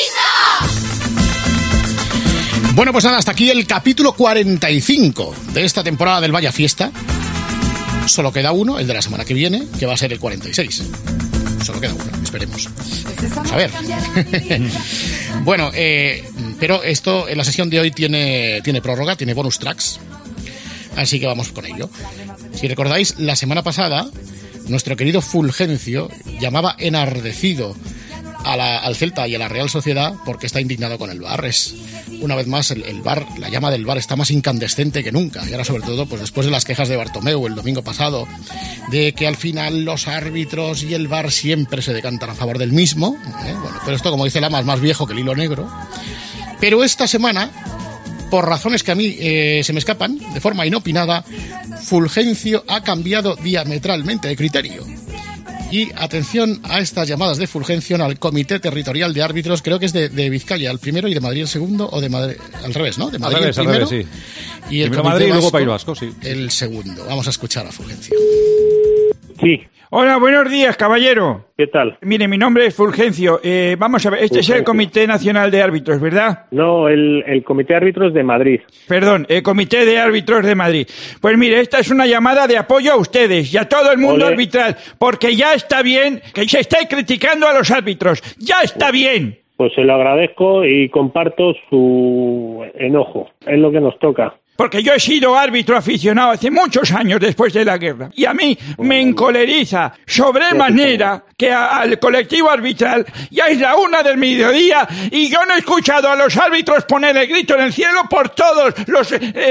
Risa. Bueno, pues nada, hasta aquí el capítulo 45 de esta temporada del Vaya Fiesta. Solo queda uno, el de la semana que viene, que va a ser el 46. Solo queda uno, esperemos. Vamos a ver. Bueno, pero esto en la sesión de hoy tiene prórroga, tiene bonus tracks. Así que vamos con ello. Si recordáis, la semana pasada, nuestro querido Fulgencio llamaba enardecido al Celta y a la Real Sociedad porque está indignado con el VAR. Una vez más, el VAR, la llama del VAR está más incandescente que nunca. Y ahora, sobre todo, pues después de las quejas de Bartomeu el domingo pasado, de que al final los árbitros y el VAR siempre se decantan a favor del mismo. Bueno, pero esto, como dice Lama, es más viejo que el hilo negro. Pero esta semana, por razones que a mí se me escapan, de forma inopinada, Fulgencio ha cambiado diametralmente de criterio. Y atención a estas llamadas de Fulgencio al Comité Territorial de Árbitros, creo que es de Vizcaya el primero y de Madrid el segundo, o de Madrid, al revés, ¿no? De Madrid al revés, el primero, sí. Y el primero Comité Madrid y luego Vasco, País Vasco, sí. El segundo. Vamos a escuchar a Fulgencio. Sí. Hola, buenos días, caballero. ¿Qué tal? Mire, mi nombre es Fulgencio. Vamos a ver, este es el Comité Nacional de Árbitros, ¿verdad? No, el Comité de Árbitros de Madrid. Perdón, el Comité de Árbitros de Madrid. Pues mire, esta es una llamada de apoyo a ustedes y a todo el mundo arbitral, porque ya está bien que se esté criticando a los árbitros. ¡Ya está bien! Pues se lo agradezco y comparto su enojo. Es lo que nos toca. Porque yo he sido árbitro aficionado hace muchos años después de la guerra. Y a mí me encoleriza sobremanera que al colectivo arbitral ya es la 1 del mediodía y yo no he escuchado a los árbitros poner el grito en el cielo por todos los...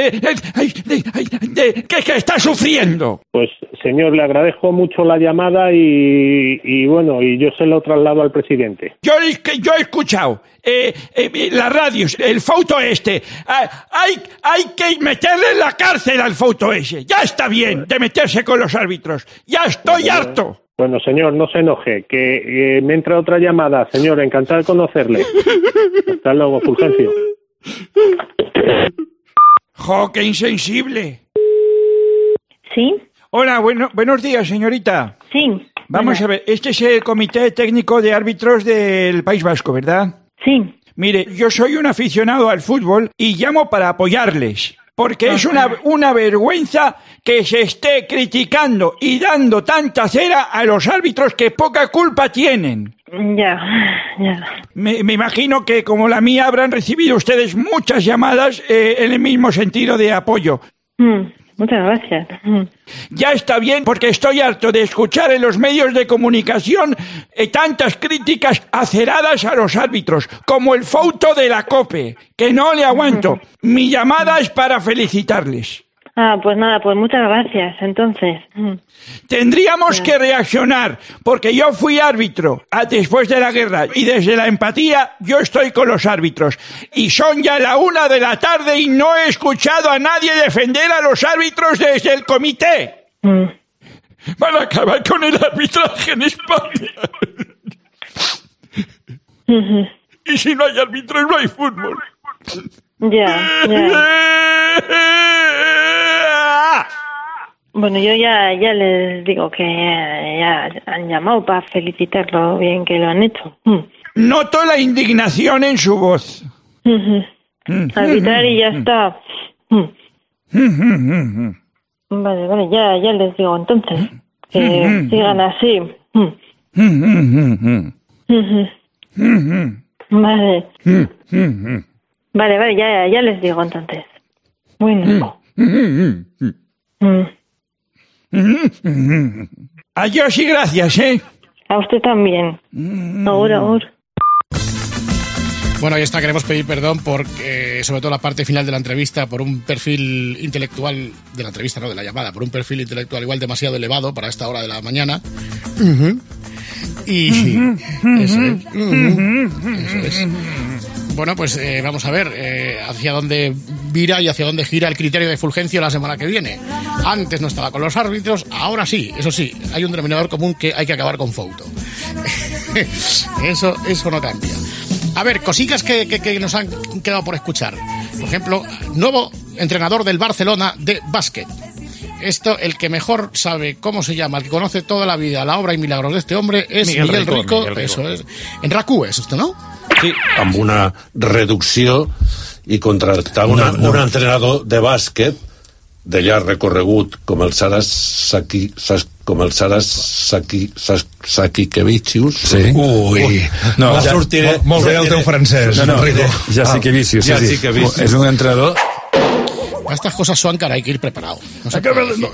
que está sufriendo. Pues, señor, le agradezco mucho la llamada y bueno, y yo se lo traslado al presidente. Yo he escuchado las radios, el foto este. Hay que meterle en la cárcel al foto ese. Ya está bien de meterse con los árbitros. Ya estoy harto. Bueno, señor, no se enoje, que me entra otra llamada. Señor, encantado de conocerle. Hasta luego, Fulgencio. ¡Jo, qué insensible! ¿Sí? Hola, buenos días, señorita. Sí. Vamos a ver, este es el Comité Técnico de Árbitros del País Vasco, ¿verdad? Sí. Mire, yo soy un aficionado al fútbol y llamo para apoyarles. Porque es una vergüenza que se esté criticando y dando tanta cera a los árbitros que poca culpa tienen. Ya. Me imagino que como la mía habrán recibido ustedes muchas llamadas en el mismo sentido de apoyo. Muchas gracias. Ya está bien, porque estoy harto de escuchar en los medios de comunicación tantas críticas aceradas a los árbitros, como el foto de la COPE, que no le aguanto. Mi llamada es para felicitarles. Pues nada, pues muchas gracias, entonces. Tendríamos que reaccionar, porque yo fui árbitro después de la guerra, y desde la empatía yo estoy con los árbitros. Y son ya la 1 de la tarde y no he escuchado a nadie defender a los árbitros desde el comité. Van a acabar con el arbitraje en España. Y si no hay árbitros, no hay fútbol. Ya. Bueno, yo ya les digo que ya han llamado para felicitar lo bien que lo han hecho. Noto la indignación en su voz. Arbitrar y ya está. Vale, ya les digo entonces. Que sigan así. Vale, ya les digo entonces. Bueno. Adiós y gracias, ¿eh? A usted también. Ahora. Bueno, ahí está, queremos pedir perdón por, sobre todo la parte final de la entrevista, por un perfil intelectual, de la entrevista, no, de la llamada, por un perfil intelectual igual demasiado elevado para esta hora de la mañana. Y eso es. Bueno, pues vamos a ver hacia dónde vira y hacia dónde gira el criterio de Fulgencio la semana que viene. Antes no estaba con los árbitros, ahora sí, eso sí, hay un denominador común que hay que acabar con Fouto. Eso no cambia. A ver, cositas que nos han quedado por escuchar. Por ejemplo, nuevo entrenador del Barcelona de básquet. Esto, el que mejor sabe cómo se llama, el que conoce toda la vida, la obra y milagros de este hombre es Miguel Rico. Eso es. En RAC1 es esto, ¿no? Sí, amb una reducció i contractar un entrenador de bàsquet de llarg recorregut com el Saras Sakikevicius. Sí. Ui. No, ja sortiré. Molt bé el teu francès, Rico. Jassikevicius, sí. És un entrenador. Estas cosas son, cara, hay que ir preparado. No sé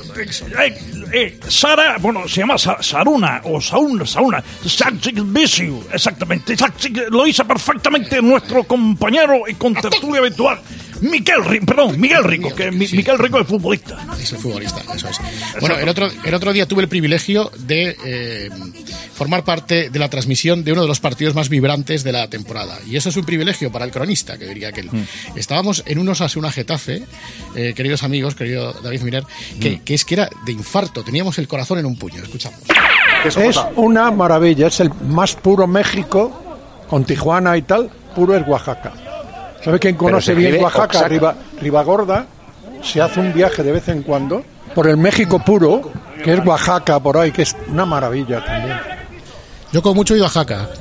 Sara, bueno, se llama Saruna o Sauna, Sakikevicius, exactamente. Lo hizo perfectamente nuestro compañero y contertulio habitual. Miguel Rico, que Miguel Rico es futbolista. Es el futbolista, eso es. Bueno, el otro día tuve el privilegio de formar parte de la transmisión de uno de los partidos más vibrantes de la temporada. Y eso es un privilegio para el cronista, que diría aquel. Estábamos en un Osasuna Getafe, queridos amigos, querido David Miner, que es que era de infarto, teníamos el corazón en un puño. Escuchamos. Es una maravilla, es el más puro México, con Tijuana y tal, puro es Oaxaca. ¿Sabe quién conoce bien Oaxaca? Ribagorda se hace un viaje de vez en cuando por el México puro, que es Oaxaca, por ahí, que es una maravilla también. Yo como mucho he ido a Oaxaca.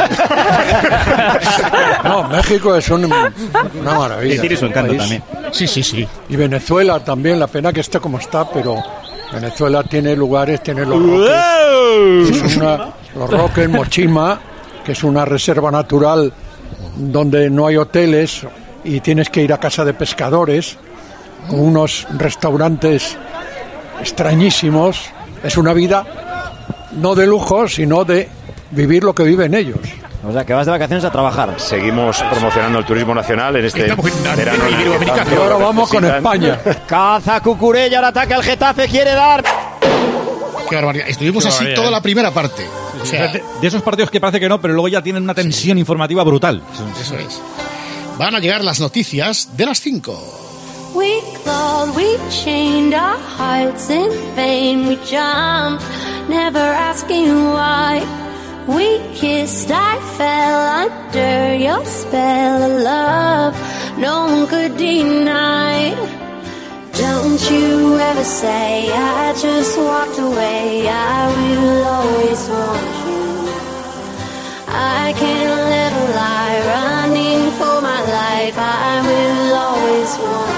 No, México es una maravilla. Y tiene su encanto también. Sí. Y Venezuela también, la pena que esté como está, pero Venezuela tiene lugares, tiene los Roques. Los Roques, Mochima, que es una reserva natural donde no hay hoteles y tienes que ir a casa de pescadores, con unos restaurantes extrañísimos. Es una vida no de lujo, sino de vivir lo que viven ellos. O sea, que vas de vacaciones a trabajar. Seguimos promocionando el turismo nacional en este verano. Y ahora vamos con España. Caza Cucurella, ahora ataca el Getafe, quiere dar. Qué barbaridad. Estuvimos así toda la primera parte. O sea, de esos partidos que parece que no, pero luego ya tienen una tensión informativa brutal. Eso es. Van a llegar las noticias de las 5. We clawed, we chained our hearts in vain. We jumped, never asking why. We kissed, I fell under your spell of love. no one could deny. Don't you ever say I just walked away. I will always want you. I can't live a lie running for my life. I will always want you.